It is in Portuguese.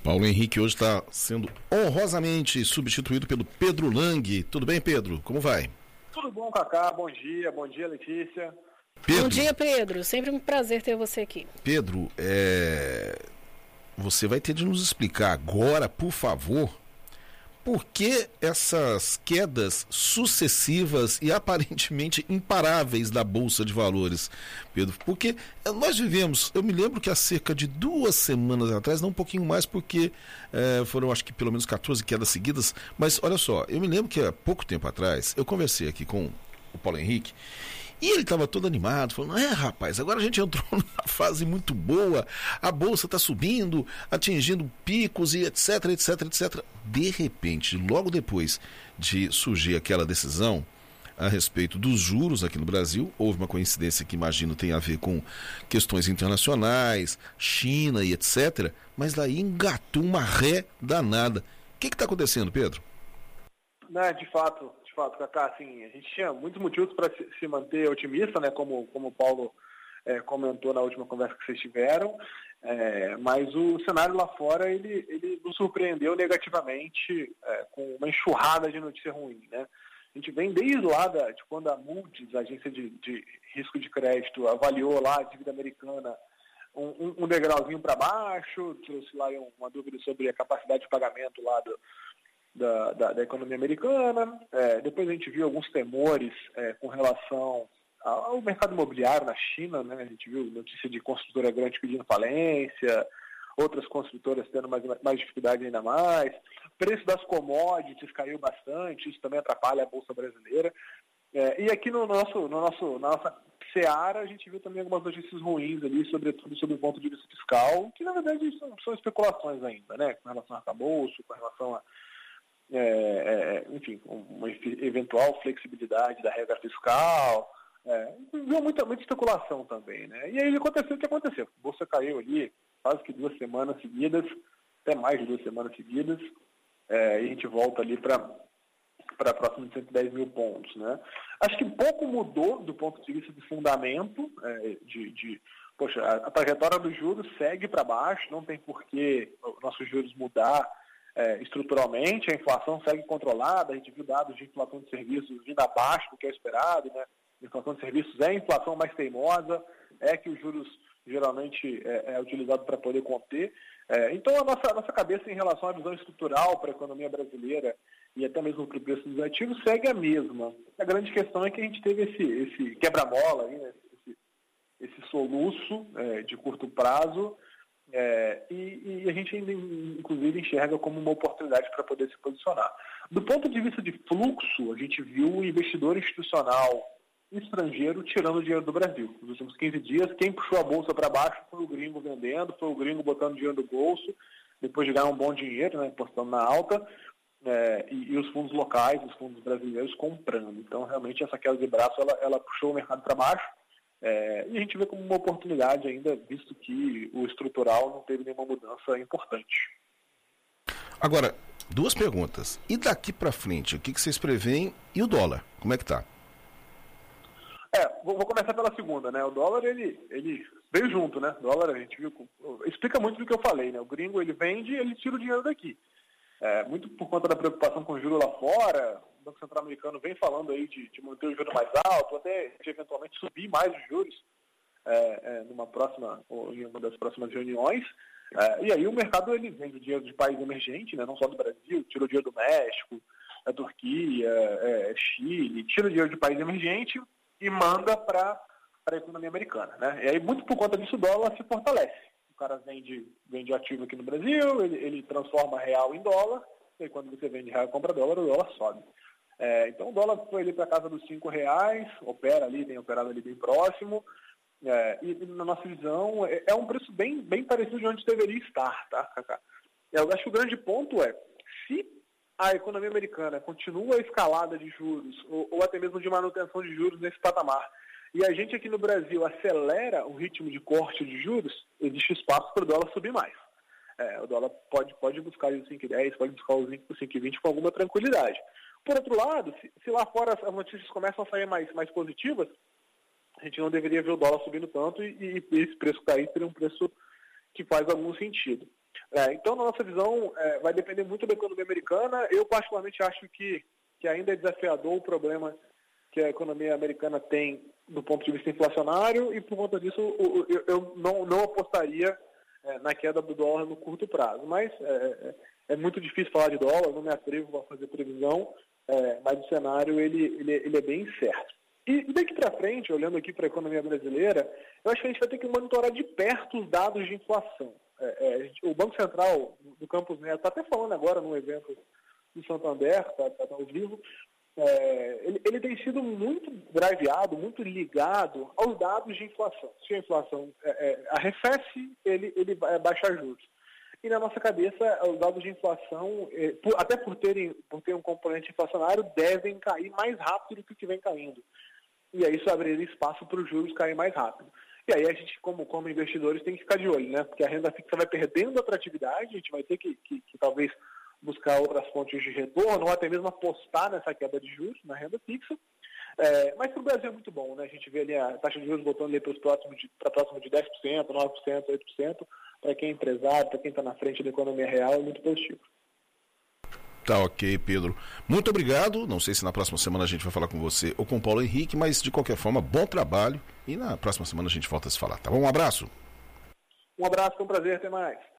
Paulo Henrique hoje está sendo honrosamente substituído pelo Pedro Lang. Tudo bem, Pedro? Como vai? Tudo bom, Cacá. Bom dia, Letícia. Pedro, bom dia, Pedro. Sempre um prazer ter você aqui. Pedro, você vai ter de nos explicar agora, por favor, por que essas quedas sucessivas e aparentemente imparáveis da Bolsa de Valores, Pedro? Porque nós vivemos, eu me lembro que há cerca de 2 semanas atrás, não um pouquinho mais, porque foram acho que pelo menos 14 quedas seguidas, mas olha só, eu me lembro que há pouco tempo atrás, eu conversei aqui com o Paulo Henrique, e ele estava todo animado, falando, rapaz, agora a gente entrou numa fase muito boa, a Bolsa está subindo, atingindo picos e etc, etc, etc. De repente, logo depois de surgir aquela decisão a respeito dos juros aqui no Brasil, houve uma coincidência que imagino tem a ver com questões internacionais, China e etc, mas daí engatou uma ré danada. O que está acontecendo, Pedro? De fato, Cacá, assim, a gente tinha muitos motivos para se manter otimista, né, como o Paulo comentou na última conversa que vocês tiveram, mas o cenário lá fora, ele nos surpreendeu negativamente com uma enxurrada de notícia ruim, né? A gente vem desde lá de quando a Moody's, a agência de risco de crédito, avaliou lá a dívida americana um degrauzinho para baixo, trouxe lá uma dúvida sobre a capacidade de pagamento lá da economia americana. Depois a gente viu alguns temores com relação ao mercado imobiliário na China, né? A gente viu notícia de construtora grande pedindo falência, outras construtoras tendo mais dificuldade ainda mais. O preço das commodities caiu bastante, isso também atrapalha a Bolsa brasileira. E aqui na nossa seara a gente viu também algumas notícias ruins ali, sobretudo sobre o ponto de vista fiscal, que na verdade são especulações ainda, né? Com relação ao arcabouço, com relação a enfim, uma eventual flexibilidade da regra fiscal, viu muita especulação também, né? E aí aconteceu o que aconteceu. A Bolsa caiu ali quase que 2 semanas seguidas, até mais de 2 semanas seguidas, e a gente volta ali para próximo de 110 mil pontos, né? Acho que pouco mudou do ponto de vista de fundamento, poxa, a trajetória dos juros segue para baixo, não tem por que nossos juros mudar estruturalmente, a inflação segue controlada, a gente viu dados de inflação de serviços vindo abaixo do que é esperado, né? A inflação de serviços é a inflação mais teimosa, que os juros geralmente é utilizado para poder conter. Então a nossa cabeça em relação à visão estrutural para a economia brasileira e até mesmo para o preço dos ativos segue a mesma. A grande questão é que a gente teve esse quebra-mola, aí, né? esse soluço de curto prazo, e a gente ainda, inclusive, enxerga como uma oportunidade para poder se posicionar. Do ponto de vista de fluxo, a gente viu o investidor institucional estrangeiro tirando dinheiro do Brasil. Nos últimos 15 dias, quem puxou a Bolsa para baixo foi o gringo vendendo, foi o gringo botando dinheiro no bolso, depois de ganhar um bom dinheiro, né, apostando na alta, e os fundos locais, os fundos brasileiros comprando. Então, realmente, essa queda de braço, ela puxou o mercado para baixo. E a gente vê como uma oportunidade ainda, visto que o estrutural não teve nenhuma mudança importante. Agora, 2 perguntas. E daqui para frente, o que vocês preveem? E o dólar? Como é que tá? Vou começar pela segunda, né? O dólar, ele veio junto, né? O dólar, a gente viu, explica muito do que eu falei, né? O gringo, ele vende e ele tira o dinheiro daqui. Muito por conta da preocupação com o juro lá fora. O Banco Central americano vem falando aí de manter o juro mais alto, até de eventualmente subir mais os juros em uma das próximas reuniões. E aí o mercado, ele vende o dinheiro de país emergente, né, não só do Brasil, tira o dinheiro do México, da Turquia, Chile, tira o dinheiro de país emergente e manda para a economia americana, né? E aí, muito por conta disso, o dólar se fortalece. O cara vende ativo aqui no Brasil, ele transforma real em dólar, e quando você vende real e compra dólar, o dólar sobe. Então o dólar foi ali para casa dos R$5, tem operado ali bem próximo, e na nossa visão é um preço bem parecido de onde deveria estar, tá, Cacá? Eu acho que o grande ponto se a economia americana continua a escalada de juros, ou até mesmo de manutenção de juros nesse patamar, e a gente aqui no Brasil acelera o ritmo de corte de juros, existe espaço para o dólar subir mais. O dólar pode buscar os 5,10, pode buscar os 5,20 com alguma tranquilidade. Por outro lado, se lá fora as notícias começam a sair mais positivas, a gente não deveria ver o dólar subindo tanto e esse preço cair seria um preço que faz algum sentido. Então, na nossa visão, vai depender muito da economia americana. Eu, particularmente, acho que ainda é desafiador o problema que a economia americana tem do ponto de vista inflacionário, e por conta disso eu não apostaria na queda do dólar no curto prazo. Mas é muito difícil falar de dólar, não me atrevo a fazer previsão, mas o cenário ele é bem incerto. E daqui para frente, olhando aqui para a economia brasileira, eu acho que a gente vai ter que monitorar de perto os dados de inflação. O Banco Central do Campus Neto está até falando agora num evento do Santander, está ao vivo, ele tem sido muito driveado, muito ligado aos dados de inflação. Se a inflação arrefece, ele vai baixar juros. E na nossa cabeça, os dados de inflação, até por ter um componente inflacionário, devem cair mais rápido do que vem caindo. E aí isso abriria espaço para os juros caírem mais rápido. E aí a gente, como investidores, tem que ficar de olho, né? Porque a renda fixa vai perdendo atratividade, a gente vai ter que talvez buscar outras fontes de retorno, ou até mesmo apostar nessa queda de juros na renda fixa. Mas para o Brasil é muito bom, né? A gente vê ali a taxa de juros voltando para próximo de 10%, 9%, 8%. Para quem é empresário, para quem está na frente da economia real, é muito positivo. Tá ok, Pedro. Muito obrigado. Não sei se na próxima semana a gente vai falar com você ou com o Paulo Henrique, mas de qualquer forma, bom trabalho. E na próxima semana a gente volta a se falar, tá bom? Um abraço. Um abraço, foi um prazer, até mais.